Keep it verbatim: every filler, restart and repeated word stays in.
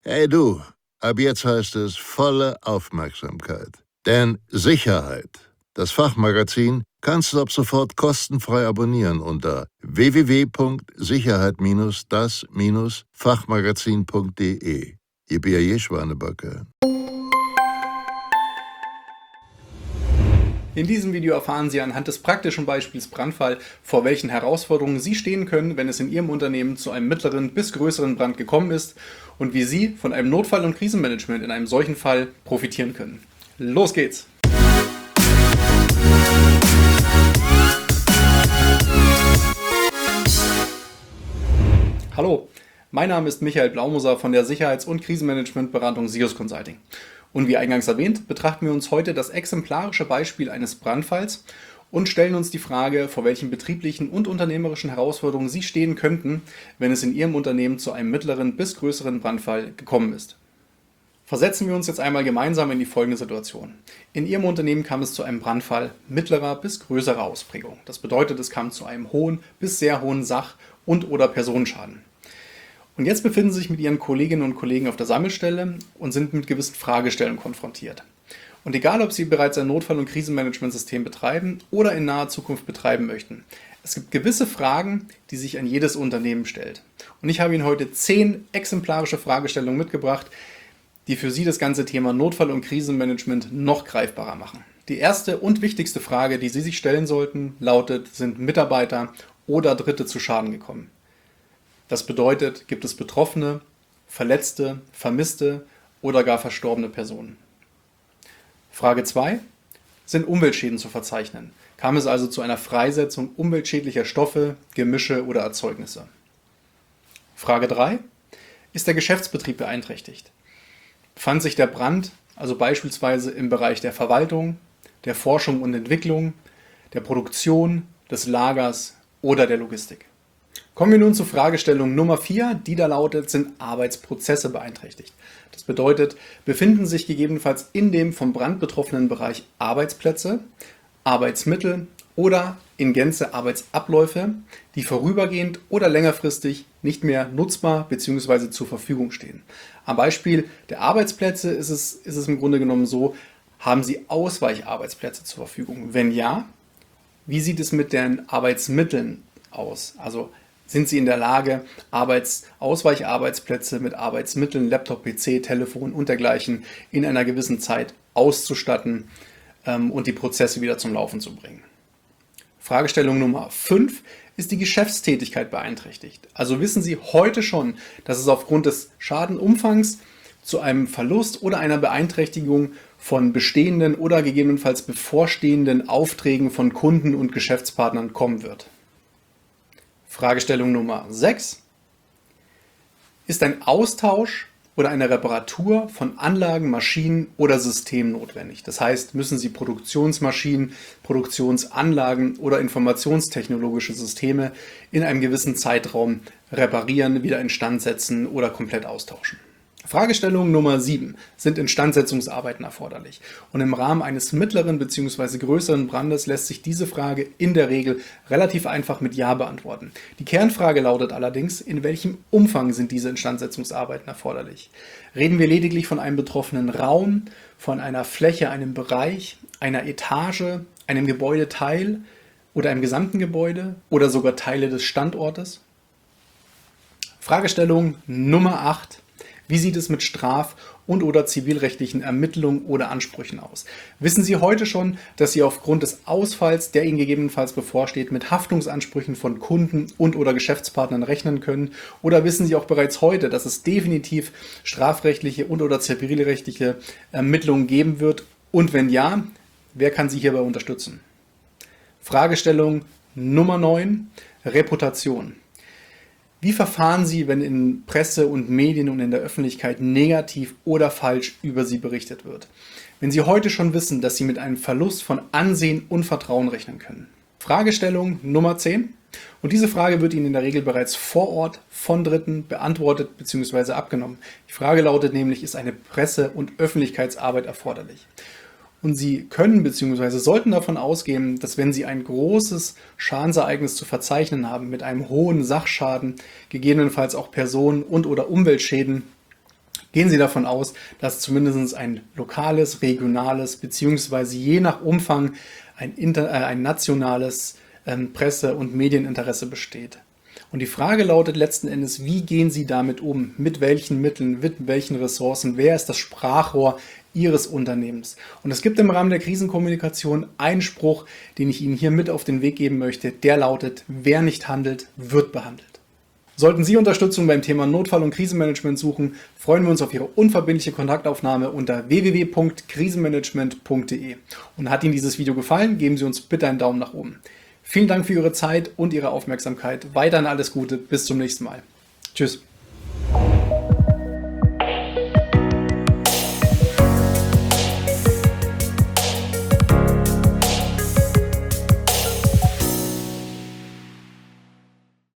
Hey du, ab jetzt heißt es volle Aufmerksamkeit. Denn Sicherheit, das Fachmagazin, kannst du ab sofort kostenfrei abonnieren unter w w w punkt sicherheit das Fachmagazin punkt de. Ihr Bier je Schwanebacke. In diesem Video erfahren Sie anhand des praktischen Beispiels Brandfall, vor welchen Herausforderungen Sie stehen können, wenn es in Ihrem Unternehmen zu einem mittleren bis größeren Brand gekommen ist und wie Sie von einem Notfall- und Krisenmanagement in einem solchen Fall profitieren können. Los geht's! Hallo, mein Name ist Michael Blaumoser von der Sicherheits- und Krisenmanagementberatung SIOS Consulting. Und wie eingangs erwähnt, betrachten wir uns heute das exemplarische Beispiel eines Brandfalls und stellen uns die Frage, vor welchen betrieblichen und unternehmerischen Herausforderungen Sie stehen könnten, wenn es in Ihrem Unternehmen zu einem mittleren bis größeren Brandfall gekommen ist. Versetzen wir uns jetzt einmal gemeinsam in die folgende Situation. In Ihrem Unternehmen kam es zu einem Brandfall mittlerer bis größerer Ausprägung. Das bedeutet, es kam zu einem hohen bis sehr hohen Sach- und/oder Personenschaden. Und jetzt befinden Sie sich mit Ihren Kolleginnen und Kollegen auf der Sammelstelle und sind mit gewissen Fragestellungen konfrontiert. Und egal, ob Sie bereits ein Notfall- und Krisenmanagementsystem betreiben oder in naher Zukunft betreiben möchten, es gibt gewisse Fragen, die sich an jedes Unternehmen stellt. Und ich habe Ihnen heute zehn exemplarische Fragestellungen mitgebracht, die für Sie das ganze Thema Notfall- und Krisenmanagement noch greifbarer machen. Die erste und wichtigste Frage, die Sie sich stellen sollten, lautet: Sind Mitarbeiter oder Dritte zu Schaden gekommen? Das bedeutet, gibt es Betroffene, Verletzte, Vermisste oder gar verstorbene Personen? Frage zwei. Sind Umweltschäden zu verzeichnen? Kam es also zu einer Freisetzung umweltschädlicher Stoffe, Gemische oder Erzeugnisse? Frage drei. Ist der Geschäftsbetrieb beeinträchtigt? Befand sich der Brand also beispielsweise im Bereich der Verwaltung, der Forschung und Entwicklung, der Produktion, des Lagers oder der Logistik? Kommen wir nun zur Fragestellung Nummer vier, die da lautet: Sind Arbeitsprozesse beeinträchtigt? Das bedeutet, befinden sich gegebenenfalls in dem vom Brand betroffenen Bereich Arbeitsplätze, Arbeitsmittel oder in Gänze Arbeitsabläufe, die vorübergehend oder längerfristig nicht mehr nutzbar bzw. zur Verfügung stehen. Am Beispiel der Arbeitsplätze ist es, ist es im Grunde genommen so: Haben Sie Ausweicharbeitsplätze zur Verfügung? Wenn ja, wie sieht es mit den Arbeitsmitteln aus? Also sind Sie in der Lage, Arbeits-, Ausweicharbeitsplätze mit Arbeitsmitteln, Laptop, P C, Telefon und dergleichen in einer gewissen Zeit auszustatten ähm, und die Prozesse wieder zum Laufen zu bringen? Fragestellung Nummer fünf. Ist die Geschäftstätigkeit beeinträchtigt? Also wissen Sie heute schon, dass es aufgrund des Schadenumfangs zu einem Verlust oder einer Beeinträchtigung von bestehenden oder gegebenenfalls bevorstehenden Aufträgen von Kunden und Geschäftspartnern kommen wird? Fragestellung Nummer sechs. Ist ein Austausch oder eine Reparatur von Anlagen, Maschinen oder Systemen notwendig? Das heißt, müssen Sie Produktionsmaschinen, Produktionsanlagen oder informationstechnologische Systeme in einem gewissen Zeitraum reparieren, wieder instand setzen oder komplett austauschen? Fragestellung Nummer sieben. Sind Instandsetzungsarbeiten erforderlich? Und im Rahmen eines mittleren bzw. größeren Brandes lässt sich diese Frage in der Regel relativ einfach mit Ja beantworten. Die Kernfrage lautet allerdings: In welchem Umfang sind diese Instandsetzungsarbeiten erforderlich? Reden wir lediglich von einem betroffenen Raum, von einer Fläche, einem Bereich, einer Etage, einem Gebäudeteil oder einem gesamten Gebäude oder sogar Teile des Standortes? Fragestellung Nummer acht. Wie sieht es mit straf- und/oder zivilrechtlichen Ermittlungen oder Ansprüchen aus? Wissen Sie heute schon, dass Sie aufgrund des Ausfalls, der Ihnen gegebenenfalls bevorsteht, mit Haftungsansprüchen von Kunden und/oder Geschäftspartnern rechnen können? Oder wissen Sie auch bereits heute, dass es definitiv strafrechtliche und/oder zivilrechtliche Ermittlungen geben wird? Und wenn ja, wer kann Sie hierbei unterstützen? Fragestellung Nummer neun. Reputation. Wie verfahren Sie, wenn in Presse und Medien und in der Öffentlichkeit negativ oder falsch über Sie berichtet wird? Wenn Sie heute schon wissen, dass Sie mit einem Verlust von Ansehen und Vertrauen rechnen können? Fragestellung Nummer zehn. Und diese Frage wird Ihnen in der Regel bereits vor Ort von Dritten beantwortet bzw. abgenommen. Die Frage lautet nämlich: Ist eine Presse- und Öffentlichkeitsarbeit erforderlich? Und Sie können bzw. sollten davon ausgehen, dass wenn Sie ein großes Schadensereignis zu verzeichnen haben mit einem hohen Sachschaden, gegebenenfalls auch Personen- und/oder Umweltschäden, Gehen Sie davon aus, dass zumindest ein lokales, regionales bzw. je nach Umfang ein, inter, äh, ein nationales ähm, Presse- und Medieninteresse besteht. Und die Frage lautet letzten Endes, wie gehen Sie damit um? Mit welchen Mitteln, mit welchen Ressourcen? Wer ist das Sprachrohr Ihres Unternehmens? Und es gibt im Rahmen der Krisenkommunikation einen Spruch, den ich Ihnen hier mit auf den Weg geben möchte. Der lautet: Wer nicht handelt, wird behandelt. Sollten Sie Unterstützung beim Thema Notfall- und Krisenmanagement suchen, freuen wir uns auf Ihre unverbindliche Kontaktaufnahme unter w w w punkt krisenmanagement punkt de. Und hat Ihnen dieses Video gefallen, geben Sie uns bitte einen Daumen nach oben. Vielen Dank für Ihre Zeit und Ihre Aufmerksamkeit. Weiterhin alles Gute. Bis zum nächsten Mal. Tschüss.